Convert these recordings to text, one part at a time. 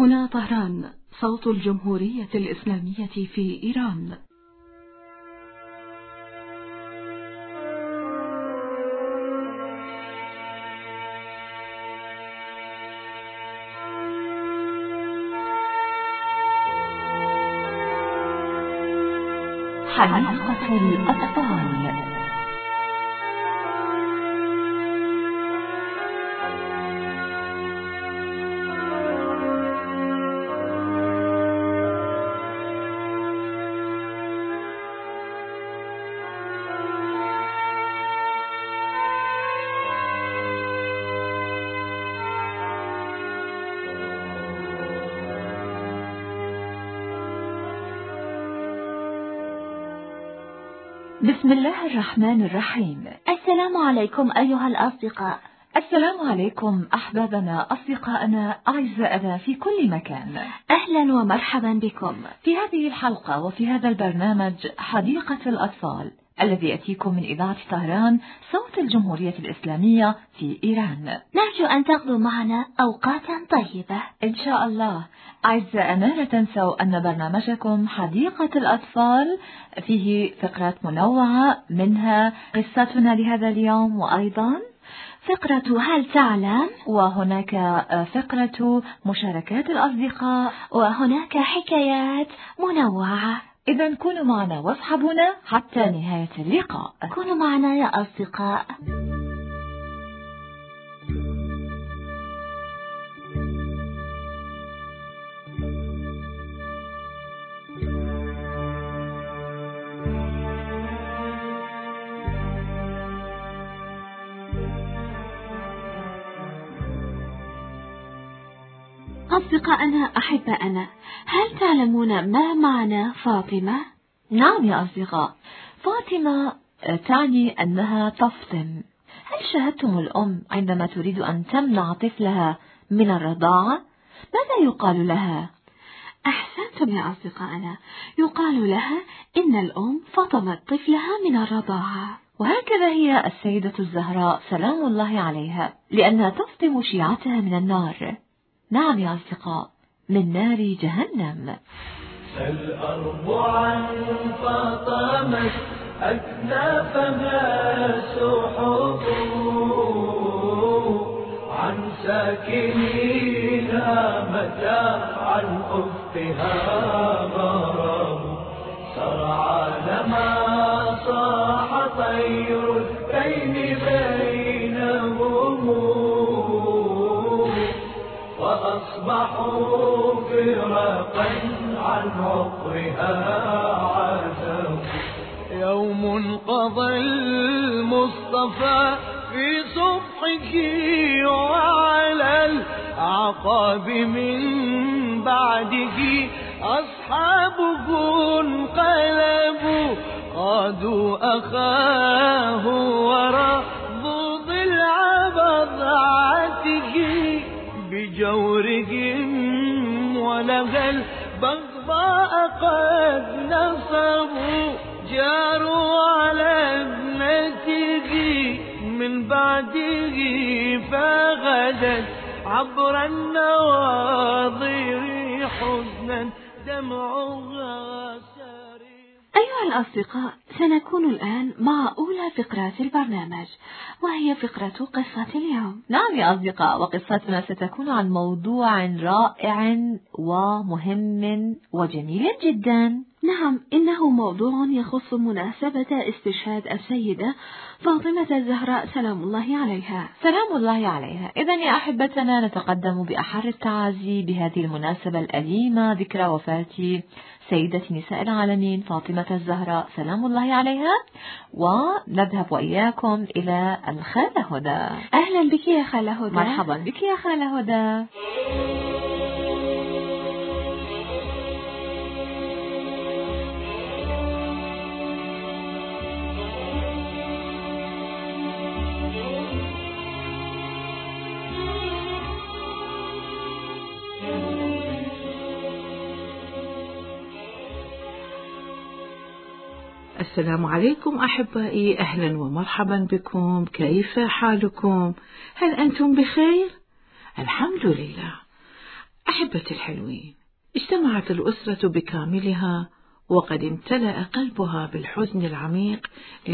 هنا طهران، صوت الجمهورية الإسلامية في إيران. حديقة الأطفال. بسم الله الرحمن الرحيم. السلام عليكم أيها الأصدقاء. السلام عليكم أحبابنا أصدقائنا أعزائنا في كل مكان. أهلا ومرحبا بكم في هذه الحلقة وفي هذا البرنامج حديقة الأطفال الذي يأتيكم من إذاعة طهران صوت الجمهورية الإسلامية في إيران. نرجو أن تقضوا معنا أوقاتا طيبة إن شاء الله. أعزائنا لا تنسوا أن برنامجكم حديقة الأطفال فيه فقرات منوعة، منها قصتنا لهذا اليوم، وأيضا فقرة هل تعلم، وهناك فقرة مشاركات الأصدقاء، وهناك حكايات منوعة. إذن كونوا معنا واصحبونا حتى نهاية اللقاء. كونوا معنا يا أصدقاء. أصدقائنا أحبائنا، هل تعلمون ما معنى فاطمة؟ نعم يا أصدقاء، فاطمة تعني أنها تفطم. هل شاهدتم الأم عندما تريد أن تمنع طفلها من الرضاعة؟ ماذا يقال لها؟ أحسنتم يا أصدقائنا، يقال لها إن الأم فطمت طفلها من الرضاعة. وهكذا هي السيدة الزهراء سلام الله عليها، لأنها تفطم شيعتها من النار. نعم يا أصدقاء، من نار جهنم. الأرض عن فاطمة أكنافها سحب، عن ساكنيها متى عن أختها غرب. سرعان ما صاح طير البين بينهم، وأصبحوا فرقا عن عطرها عزم. يوم قضى المصطفى في صبحك، وعلى الأعقاب من بعده أصحابه انقلبوا، قادوا أخاه ورضوا ضلع بضعته بجورهم، ولغى البغضاء قد نصبوا، جاروا على ابنته من بعده، فغدت عبر النواظر حزنا دمعها ساري. أيها الأصدقاء، سنكون الآن مع أولى فقرات البرنامج، وهي فقرة قصة اليوم. نعم يا أصدقاء، وقصتنا ستكون عن موضوع رائع ومهم وجميل جدا. نعم، إنه موضوع يخص مناسبة استشهاد السيدة فاطمة الزهراء سلام الله عليها. سلام الله عليها. إذن يا أحبتنا، نتقدم بأحر التعازي بهذه المناسبة الأليمة، ذكرى وفاة سيدة نساء العالمين فاطمة الزهراء سلام الله عليها. ونذهب وإياكم إلى الخالة هدى. أهلا بك يا خالة هدى. مرحبا بك يا خالة هدى. السلام عليكم أحبائي، أهلا ومرحبا بكم. كيف حالكم؟ هل أنتم بخير؟ الحمد لله. أحبتي الحلوين، اجتمعت الأسرة بكاملها وقد امتلأ قلبها بالحزن العميق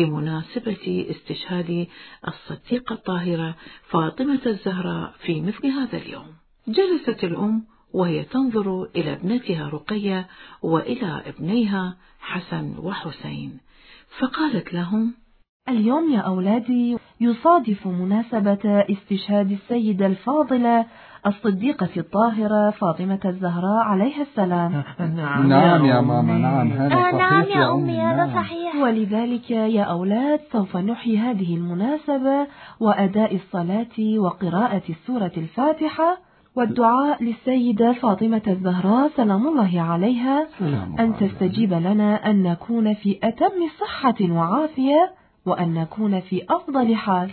لمناسبة استشهاد الصديقة الطاهرة فاطمة الزهراء في مثل هذا اليوم. جلست الأم وهي تنظر إلى ابنتها رقية وإلى ابنيها حسن وحسين، فقالت لهم: اليوم يا أولادي يصادف مناسبة استشهاد السيدة الفاضلة الصديقة الطاهرة فاطمة الزهراء عليها السلام. نعم يا ماما، نعم هذا صحيح. نعم يا أمي، هذا صحيح. ولذلك يا أولاد سوف نحيي هذه المناسبة وأداء الصلاة وقراءة سورة الفاتحة والدعاء للسيدة فاطمة الزهراء سلام الله عليها أن تستجيب لنا أن نكون في أتم صحة وعافية وأن نكون في أفضل حال.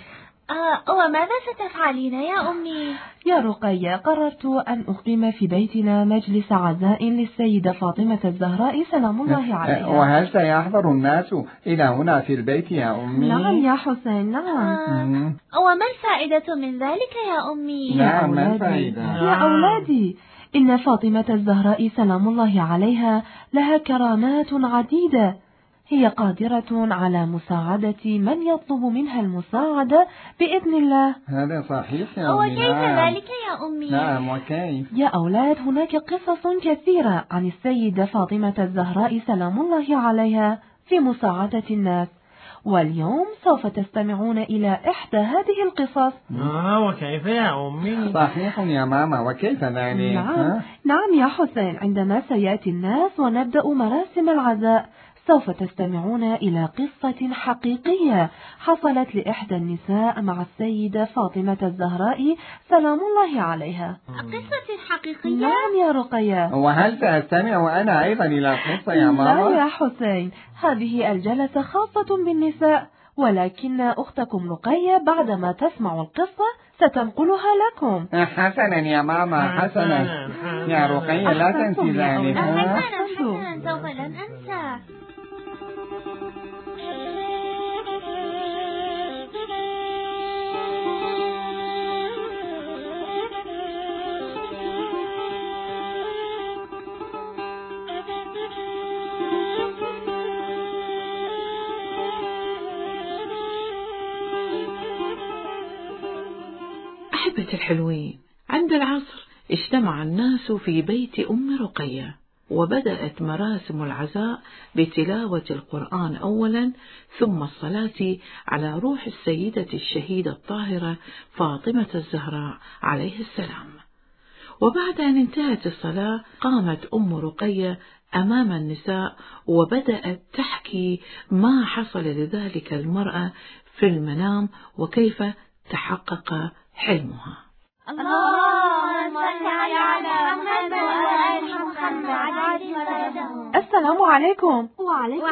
وماذا ستفعلين يا أمي؟ يا رقية، قررت أن أقيم في بيتنا مجلس عزاء للسيدة فاطمة الزهراء سلام الله عليها. وهل سيحضر الناس إلى هنا في البيت يا أمي؟ نعم يا حسين، نعم. وما الفائدة من ذلك يا أمي؟ نعم، ما الفائدة؟ يا أولادي، إن فاطمة الزهراء سلام الله عليها لها كرامات عديدة، هي قادرة على مساعدة من يطلب منها المساعدة بإذن الله. هذا صحيح يا أمي. وكيف ذلك يا أمي؟ نعم، وكيف؟ يا أولاد، هناك قصص كثيرة عن السيدة فاطمة الزهراء سلام الله عليها في مساعدة الناس، واليوم سوف تستمعون إلى إحدى هذه القصص. وكيف يا أمي؟ صحيح يا ماما، وكيف ذلك؟ نعم يا حسين، عندما سيأتي الناس ونبدأ مراسم العزاء سوف تستمعون إلى قصة حقيقية حصلت لإحدى النساء مع السيدة فاطمة الزهراء سلام الله عليها. قصة حقيقية؟ نعم يا رقية. وهل سأستمع أنا أيضا إلى قصة يا ماما؟ لا يا حسين، هذه الجلسة خاصة بالنساء، ولكن أختكم رقية بعدما تسمع القصة ستنقلها لكم. حسنا يا ماما، حسنا يا رقية، لا تنسي ذلك. حسنا سوف لن أنسى. أحبتي الحلوين، عند العصر اجتمع الناس في بيت أم رقية، وبدأت مراسم العزاء بتلاوة القرآن أولا، ثم الصلاة على روح السيدة الشهيدة الطاهرة فاطمة الزهراء عليه السلام. وبعد أن انتهت الصلاة قامت أم رقية أمام النساء وبدأت تحكي ما حصل لذلك المرأة في المنام وكيف تحقق حلمها. اللهم صل على محمد وآل محمد. السلام عليكم. وعليكم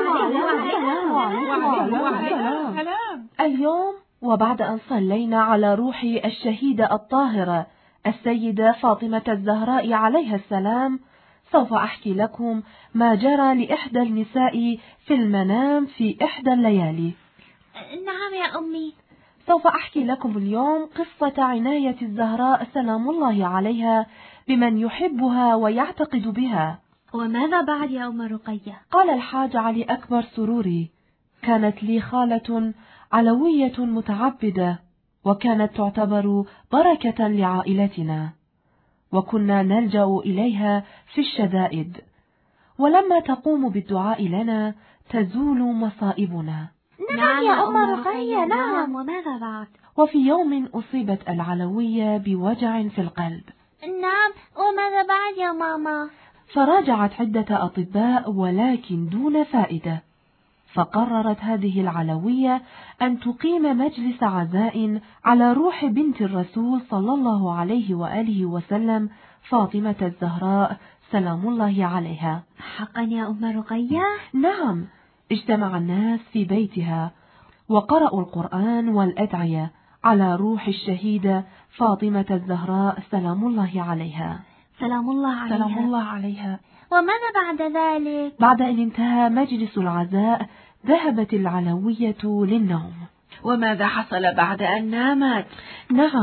السلام. اليوم وبعد أن صلينا على روح الشهيدة الطاهرة السيدة فاطمة الزهراء عليها السلام، سوف أحكي لكم ما جرى لإحدى النساء في المنام في إحدى الليالي. نعم يا أمي. سوف أحكي لكم اليوم قصة عناية الزهراء سلام الله عليها بمن يحبها ويعتقد بها. وماذا بعد يا أم رقية؟ قال الحاج علي أكبر سروري: كانت لي خالة علوية متعبدة، وكانت تعتبر بركة لعائلتنا، وكنا نلجأ إليها في الشدائد، ولما تقوم بالدعاء لنا تزول مصائبنا. نعم يا أم رقية، نعم. وماذا بعد؟ وفي يوم أصيبت العلوية بوجع في القلب. نعم، وماذا بعد يا ماما؟ فراجعت عدة أطباء ولكن دون فائدة، فقررت هذه العلوية أن تقيم مجلس عزاء على روح بنت الرسول صلى الله عليه وآله وسلم فاطمة الزهراء سلام الله عليها. حقا يا أم رقية؟ نعم، اجتمع الناس في بيتها وقرأوا القرآن والأدعية على روح الشهيدة فاطمة الزهراء سلام الله عليها. سلام الله عليها. وماذا بعد ذلك؟ بعد أن انتهى مجلس العزاء ذهبت العلوية للنوم. وماذا حصل بعد أن نامت؟ نعم،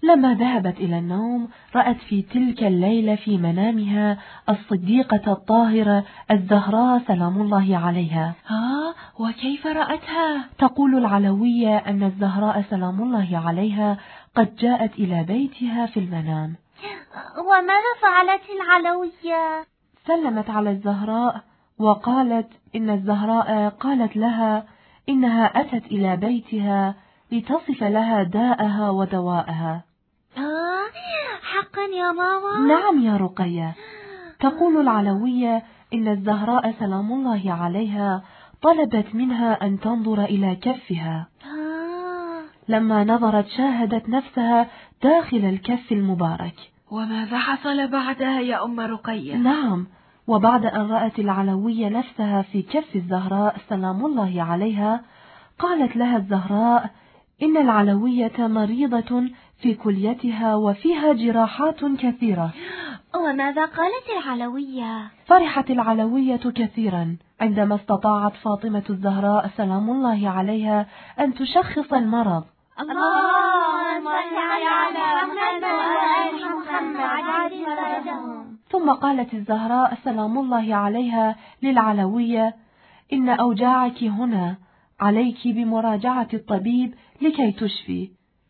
لما ذهبت إلى النوم رأت في تلك الليلة في منامها الصديقة الطاهرة الزهراء سلام الله عليها. وكيف رأتها؟ تقول العلوية أن الزهراء سلام الله عليها قد جاءت إلى بيتها في المنام. وماذا فعلت العلوية؟ سلمت على الزهراء وقالت إن الزهراء قالت لها إنها أتت إلى بيتها لتصف لها داءها ودواءها. حقا يا ماما؟ نعم يا رقية. تقول العلوية إن الزهراء سلام الله عليها طلبت منها أن تنظر إلى كفها. لما نظرت شاهدت نفسها داخل الكف المبارك. وماذا حصل بعدها يا أم رقية؟ نعم، وبعد أن رأت العلوية نفسها في كف الزهراء سلام الله عليها قالت لها الزهراء إن العلوية مريضة في كليتها وفيها جراحات كثيرة. وماذا قالت العلوية؟ فرحت العلوية كثيرا عندما استطاعت فاطمة الزهراء سلام الله عليها أن تشخص المرض. اللهم صل على محمد وآل محمد. ثم قالت الزهراء سلام الله عليها للعلوية إن أوجاعك هنا، عليك بمراجعة الطبيب لكي تشفي.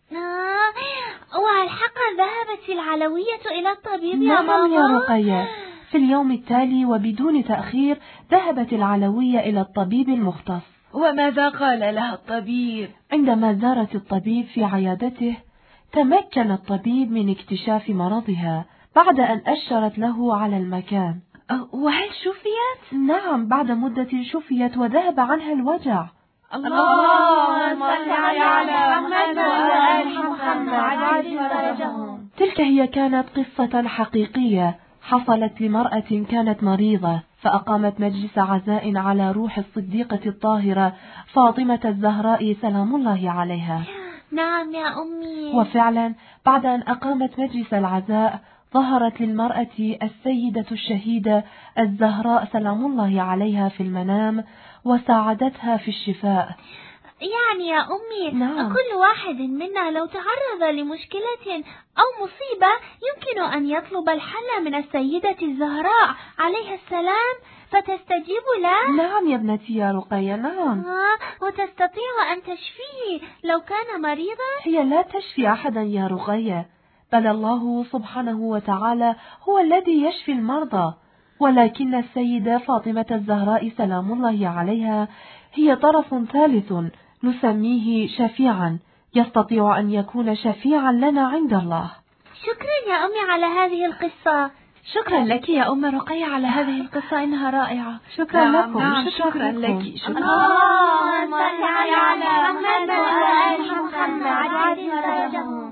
وهل حقا ذهبت العلوية إلى الطبيب يا ماما؟ نعم يا رقية. في اليوم التالي وبدون تأخير ذهبت العلوية إلى الطبيب المختص. وماذا قال لها الطبيب؟ عندما زارت الطبيب في عيادته تمكن الطبيب من اكتشاف مرضها بعد أن أشرت له على المكان. وهل شفيت؟ نعم، بعد مدة شفيت وذهب عنها الوجع. اللهم صل على محمد وآل محمد. تلك هي كانت قصة حقيقية حصلت لمرأة كانت مريضة، فأقامت مجلس عزاء على روح الصديقة الطاهرة فاطمة الزهراء سلام الله عليها. نعم يا أمي. وفعلا بعد أن أقامت مجلس العزاء ظهرت للمرأة السيدة الشهيدة الزهراء سلام الله عليها في المنام وساعدتها في الشفاء. يعني يا أمي، نعم. كل واحد منا لو تعرض لمشكلة أو مصيبة يمكن أن يطلب الحل من السيدة الزهراء عليها السلام فتستجيب له. نعم يا ابنتي يا رقية، نعم. وتستطيع أن تشفيه لو كان مريضا. هي لا تشفي أحدا يا رقية، بل الله سبحانه وتعالى هو الذي يشفي المرضى، ولكن السيدة فاطمة الزهراء سلام الله عليها هي طرف ثالث نسميه شفيعا، يستطيع أن يكون شفيعا لنا عند الله. شكرا يا أمي على هذه القصة. شكرا لك يا أم رقية على هذه القصة، إنها رائعة. شكرا لكم. نعم شكرا لك. اللهم صل على محمد وآل محمد.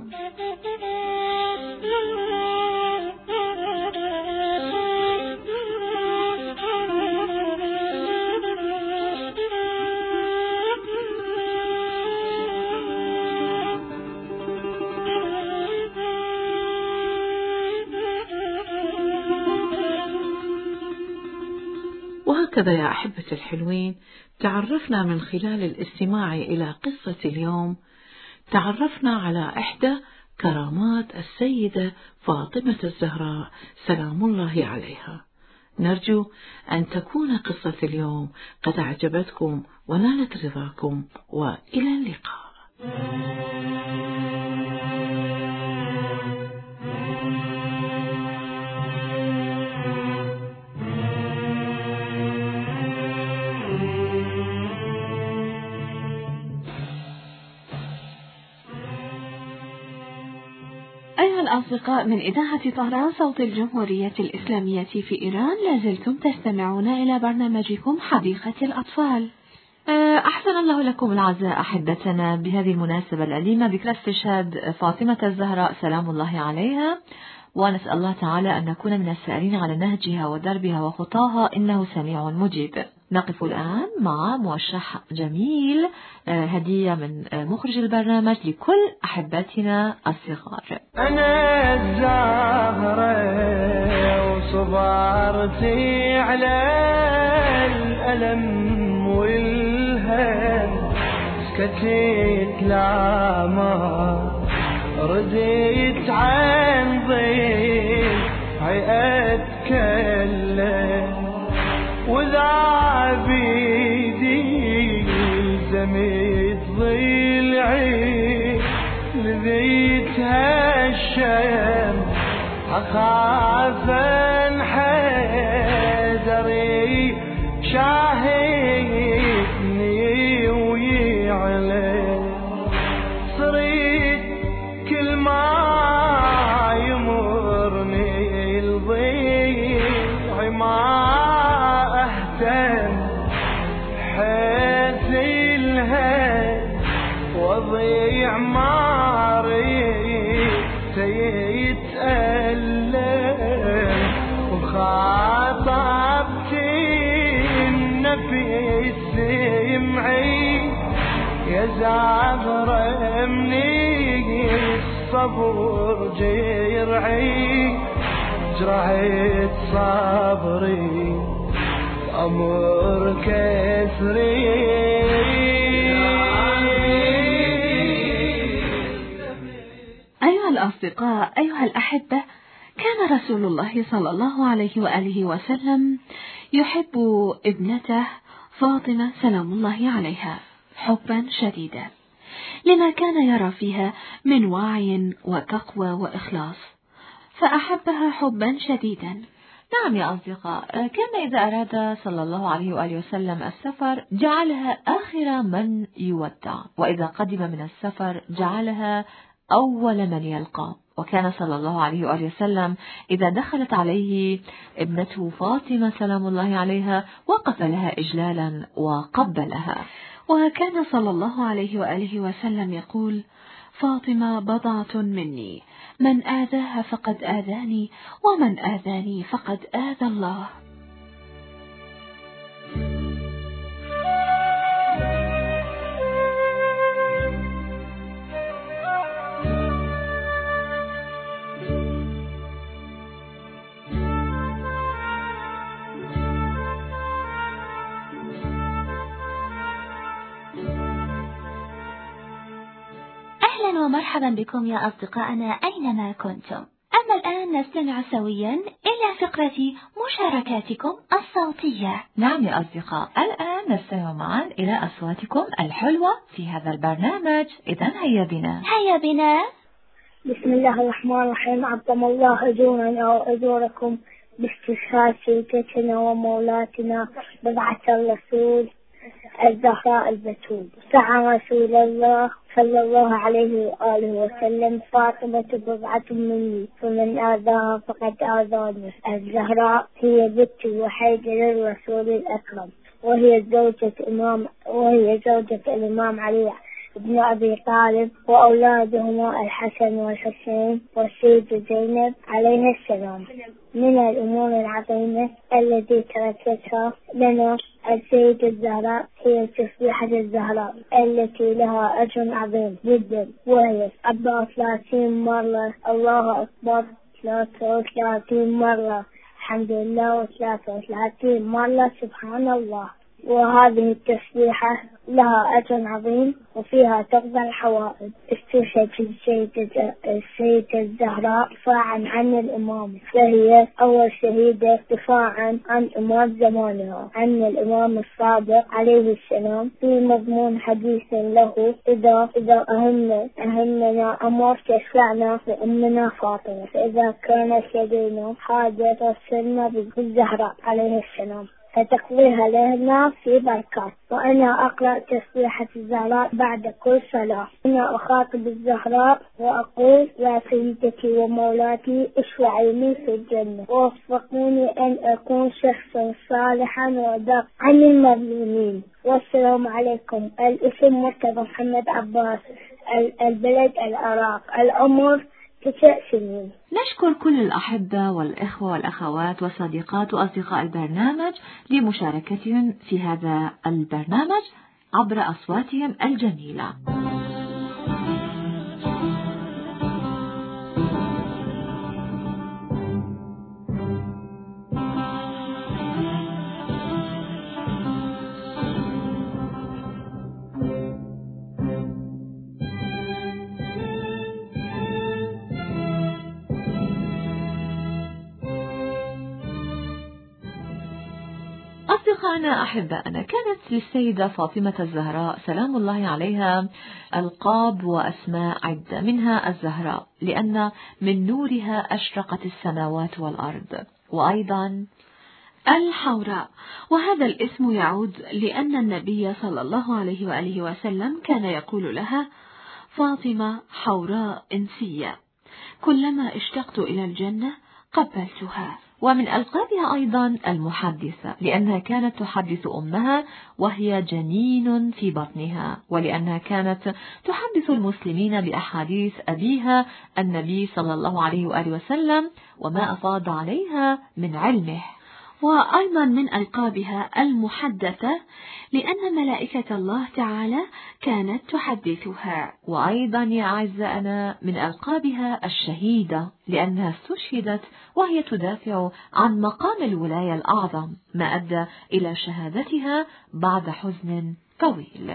وهكذا يا أحبة الحلوين تعرفنا من خلال الاستماع إلى قصة اليوم، تعرفنا على إحدى كرامات السيدة فاطمة الزهراء سلام الله عليها. نرجو أن تكون قصة اليوم قد أعجبتكم ونالت رضاكم، وإلى اللقاء. أيها الأصدقاء، من إذاعة طهران صوت الجمهورية الإسلامية في إيران لازلتم تستمعون إلى برنامجكم حديقة الأطفال. أحسن الله لكم العزاء أحبتنا بهذه المناسبة الأليمة ذكرى استشهاد فاطمة الزهراء سلام الله عليها، ونسأل الله تعالى أن نكون من السائرين على نهجها ودربها وخطاها إنه سميع مجيب. نقف الآن مع موشح جميل، هدية من مخرج البرنامج لكل أحبتنا الصغار. أنا الزهرة وصبرتي على الألم والهم، سكتت لا ما رديت عن ضيفي أتكلم وذا بيدي زميت ضلعي لذيت هالشم أخاف انحدري شاهدني ويعلن صريت كل ما يمرني الضيع ما أهتم حيث الهد وضيع ما ريت يتألم وخاطبت النفس سمعي يا زهرة مني الصبر جرعي جرحت صبري أمر كسري. أيها الأصدقاء، أيها الأحبة، كان رسول الله صلى الله عليه وآله وسلم يحب ابنته فاطمة سلام الله عليها حبا شديدا لما كان يرى فيها من وعي وتقوى وإخلاص، فأحبها حبا شديدا. نعم يا أصدقاء، كان إذا أراد صلى الله عليه وآله وسلم السفر جعلها آخر من يودع، وإذا قدم من السفر جعلها أول من يلقى. وكان صلى الله عليه وآله وسلم إذا دخلت عليه ابنته فاطمة سلام الله عليها وقف لها إجلالا وقبلها. وكان صلى الله عليه وآله وسلم يقول: فاطمة بضعة مني، من آذاها فقد آذاني، ومن آذاني فقد آذى الله. أهلا ومرحبا بكم يا أصدقائنا أينما كنتم. أما الآن نستمع سويا إلى فقرة مشاركاتكم الصوتية. نعم يا أصدقاء، الآن نستمع معا إلى أصواتكم الحلوة في هذا البرنامج. إذن هيا بنا. بسم الله الرحمن الرحيم. عظم الله أجورنا وأجوركم باستشهاد سيدتنا ومولاتنا بضعة الرسول الزهراء البتول. سعى رسول الله صلى الله عليه وآله وسلم: فاطمة بضعة مني، فمن آذاها فقد آذاني. الزهراء هي بنت الوحيدة للرسول الأكرم، وهي زوجة الإمام علي ابن أبي طالب، وأولادهما الحسن والحسين والسيدة زينب عليها السلام. من الأمور العظيمة التي تركتها لنا السيدة الزهراء هي تسبيحة الزهراء التي لها أجر عظيم جدا، وهي 34 مرة الله أكبر، 33 مرة الحمد لله، و33 مرة سبحان الله. وهذه التسبيحة لها أجر عظيم وفيها تقضى الحوائج. استشهد السيدة الزهراء دفاعا عن الإمام، فهي أول شهيدة دفاعا عن إمام زمانها، عن الإمام الصادق عليه السلام، في مضمون حديث له: إذا أهمنا أمر تشفعنا لأمنا فاطمة، فإذا كانت لدينا حاجة توصلنا بالزهراء عليه السلام فتقضيها لنا في بركات. وأنا أقرأ تسبيحة الزهراء بعد كل صلاة. أنا أخاطب الزهراء وأقول: يا سيدتي ومولاتي، اشفعي لي في الجنة، ووفقوني أن أكون شخصا صالحا وأدافع عن المظلومين. والسلام عليكم. الاسم مرتضى محمد عباس، البلد العراق، العمر 9 سنين. نشكر كل الأحبة والإخوة والأخوات وصديقات وأصدقاء البرنامج لمشاركتهم في هذا البرنامج عبر أصواتهم الجميلة. أصدقائنا أحبائنا، كانت للسيدة فاطمة الزهراء سلام الله عليها ألقاب وأسماء عدة، منها الزهراء لأن من نورها أشرقت السماوات والأرض، وأيضا الحوراء، وهذا الاسم يعود لأن النبي صلى الله عليه وآله وسلم كان يقول لها: فاطمة حوراء إنسية، كلما اشتقت إلى الجنة قبلتها. ومن ألقابها أيضا المحدثة، لأنها كانت تحدث أمها وهي جنين في بطنها، ولأنها كانت تحدث المسلمين بأحاديث أبيها النبي صلى الله عليه وآله وسلم وما أفاض عليها من علمه. وأيضا من ألقابها المحدثة، لأن ملائكة الله تعالى كانت تحدثها. وأيضا يا أعزائنا من ألقابها الشهيدة، لأنها استشهدت وهي تدافع عن مقام الولاية الأعظم، ما أدى إلى شهادتها بعد حزن طويل.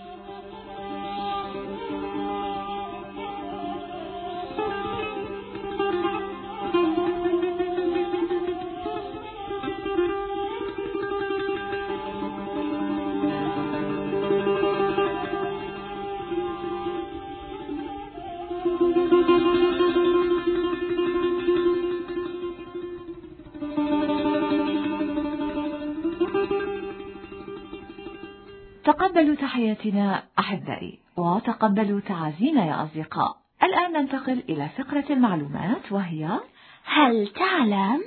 تقبلوا تحياتنا أحبائي، وتقبلوا تعازينا يا أصدقاء. الآن ننتقل إلى فقرة المعلومات، وهي هل تعلم؟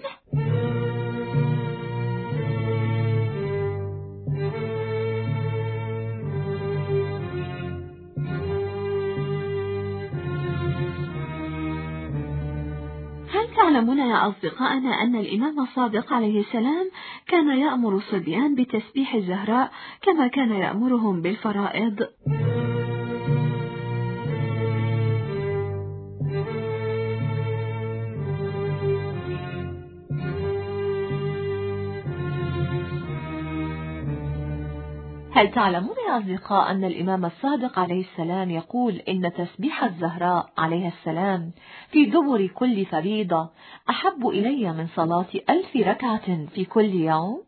تعلمون يا أصدقائنا أن الإمام الصادق عليه السلام كان يأمر الصبيان بتسبيح الزهراء كما كان يأمرهم بالفرائض؟ هل تعلمون يا أصدقاء أن الإمام الصادق عليه السلام يقول إن تسبيح الزهراء عليه السلام في دبر كل فريضة أحب إلي من صلاة 1000 ركعة في كل يوم؟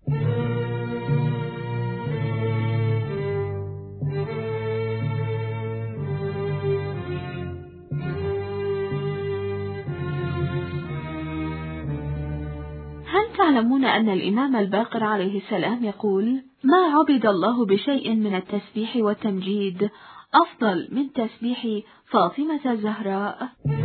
هل تعلمون أن الإمام الباقر عليه السلام يقول: ما عبد الله بشيء من التسبيح والتمجيد أفضل من تسبيح فاطمة الزهراء؟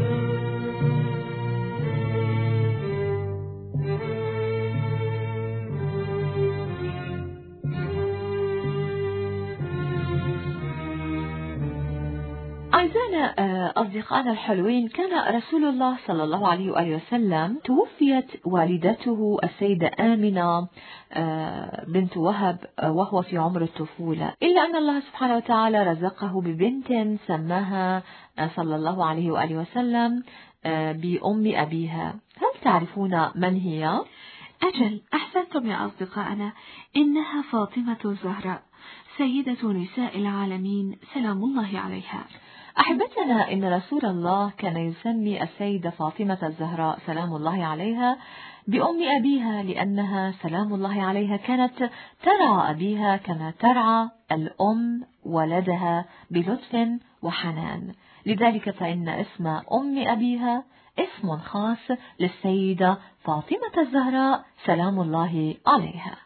أعزائنا أصدقائنا الحلوين، كان رسول الله صلى الله عليه وآله وسلم توفيت والدته السيدة آمنة بنت وهب وهو في عمر الطفولة، إلا أن الله سبحانه وتعالى رزقه ببنت سماها صلى الله عليه وآله وسلم بأم أبيها. هل تعرفون من هي؟ أجل، أحسنتم يا أصدقائنا، إنها فاطمة الزهراء سيدة نساء العالمين سلام الله عليها. أحبتنا، إن رسول الله كان يسمي السيدة فاطمة الزهراء سلام الله عليها بأم أبيها، لأنها سلام الله عليها كانت ترعى أبيها كما ترعى الأم ولدها بلطف وحنان، لذلك فإن اسم أم أبيها اسم خاص للسيدة فاطمة الزهراء سلام الله عليها.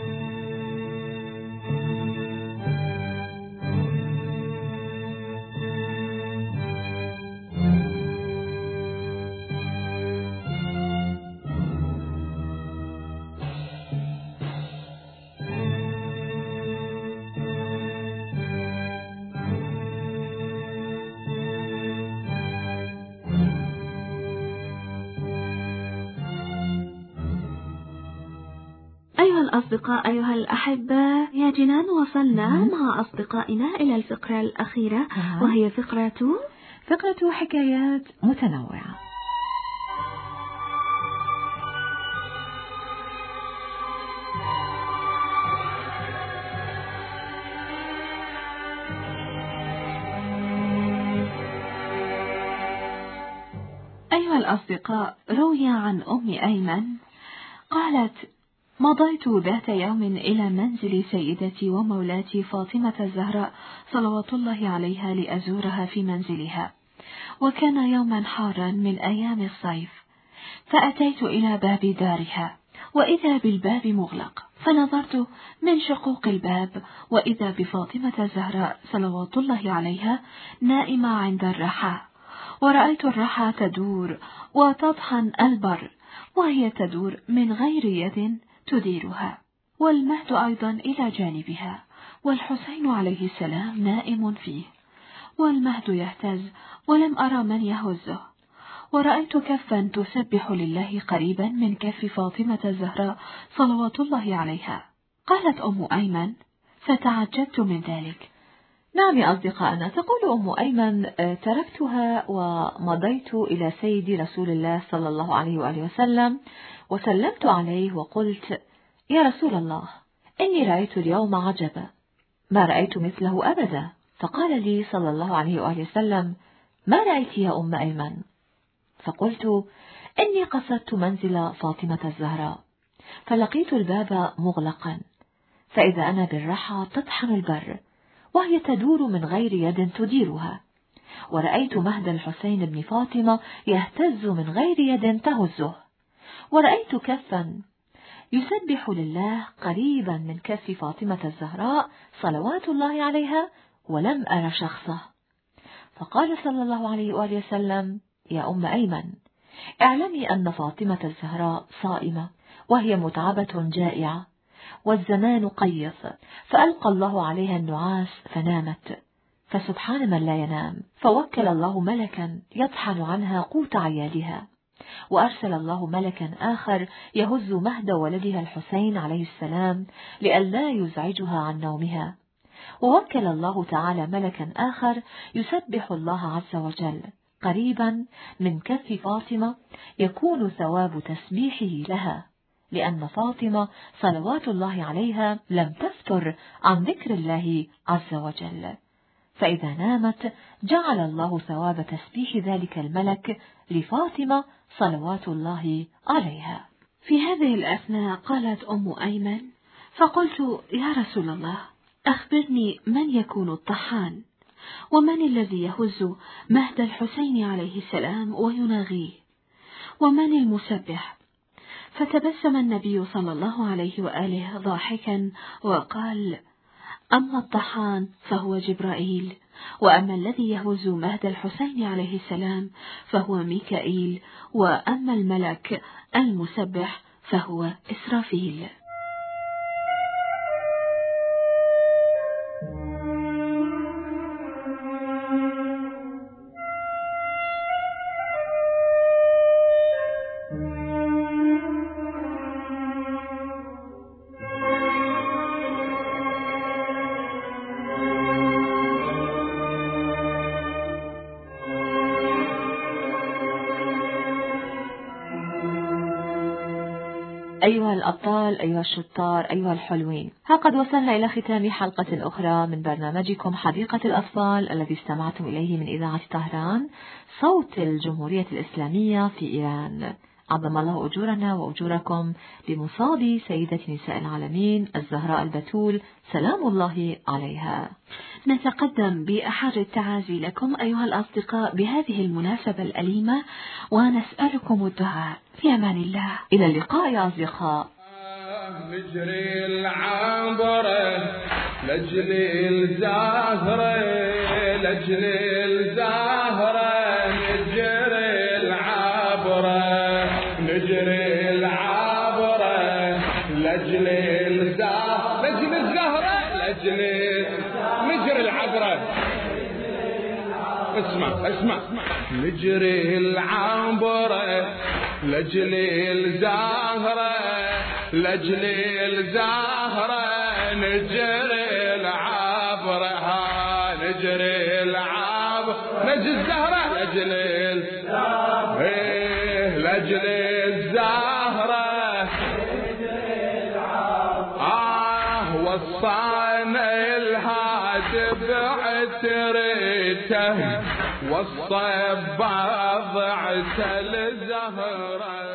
أيها الأصدقاء، أيها الأحبة، يا جنان، وصلنا مع أصدقائنا إلى الفقرة الأخيرة، وهي فقرة حكايات متنوعة. أيها الأصدقاء، روي عن أم أيمن قالت: مضيت ذات يوم إلى منزل سيدتي ومولاتي فاطمة الزهراء صلوات الله عليها لأزورها في منزلها، وكان يوما حارا من أيام الصيف، فأتيت إلى باب دارها وإذا بالباب مغلق، فنظرت من شقوق الباب وإذا بفاطمة الزهراء صلوات الله عليها نائمة عند الرحى، ورأيت الرحى تدور وتطحن البر وهي تدور من غير يد تديرها، والمهد أيضا إلى جانبها، والحسين عليه السلام نائم فيه، والمهد يهتز ولم أرى من يهزه، ورأيت كفا تسبح لله قريبا من كف فاطمة الزهراء صلوات الله عليها. قالت أم أيمن فتعجبت من ذلك. نعم يا أصدقائنا، تقول أم أيمن: تركتها ومضيت إلى سيدي رسول الله صلى الله عليه وآله وسلم وسلمت عليه وقلت: يا رسول الله، إني رأيت اليوم عجبا ما رأيت مثله أبدا. فقال لي صلى الله عليه وآله وسلم: ما رأيت يا أم أيمن؟ فقلت: إني قصدت منزل فاطمة الزهراء، فلقيت الباب مغلقا، فإذا أنا بالرحى تطحن البر وهي تدور من غير يد تديرها، ورأيت مهد الحسين بن فاطمة يهتز من غير يد تهزه، ورأيت كفا يسبح لله قريبا من كف فاطمة الزهراء صلوات الله عليها، ولم أر شخصه. فقال صلى الله عليه وآله وسلم: يا أم أيمن، اعلمي أن فاطمة الزهراء صائمة وهي متعبة جائعة، والزمان قيض، فألقى الله عليها النعاس فنامت، فسبحان من لا ينام، فوكل الله ملكا يطحن عنها قوت عيالها، وأرسل الله ملكا آخر يهز مهد ولدها الحسين عليه السلام لئلا يزعجها عن نومها، ووكل الله تعالى ملكا آخر يسبح الله عز وجل قريبا من كف فاطمة، يكون ثواب تسبيحه لها، لأن فاطمة صلوات الله عليها لم تفتر عن ذكر الله عز وجل، فإذا نامت جعل الله ثواب تسبيح ذلك الملك لفاطمة صلوات الله عليها. في هذه الأثناء قالت أم أيمن: فقلت: يا رسول الله، أخبرني من يكون الطحان، ومن الذي يهز مهد الحسين عليه السلام ويناغيه، ومن المسبح؟ فتبسم النبي صلى الله عليه وآله ضاحكا وقال: أما الطحان فهو جبرائيل، وأما الذي يهز مهد الحسين عليه السلام فهو ميكائيل، وأما الملك المسبح فهو إسرافيل. أيها الأبطال، أيها الشطار، أيها الحلوين، ها قد وصلنا إلى ختام حلقة أخرى من برنامجكم حديقة الأطفال الذي استمعتم إليه من إذاعة طهران، صوت الجمهورية الإسلامية في إيران. عظم الله أجورنا وأجوركم بمصاب سيدة نساء العالمين الزهراء البتول سلام الله عليها. نتقدم بأحر التعازي لكم أيها الأصدقاء بهذه المناسبة الأليمة، ونسألكم الدعاء. في أمان الله، إلى اللقاء يا أصدقاء. نجري العنبرة لجلي الزهرة، لجلي الزهرة نجري العبرة، نجري العبرة لجلي الزهرة، لجلي الزهرة لجلي نجري العبرة. اسمع نجري العنبرة لجلي الزهرة، لجلي الزهرة نجري العبرة، نجري العبرة نجري الزهرة، لجلي الزهرة لجلي الزهرة وصانا الهاتف عتريته، والصيب ضعت الزهرة.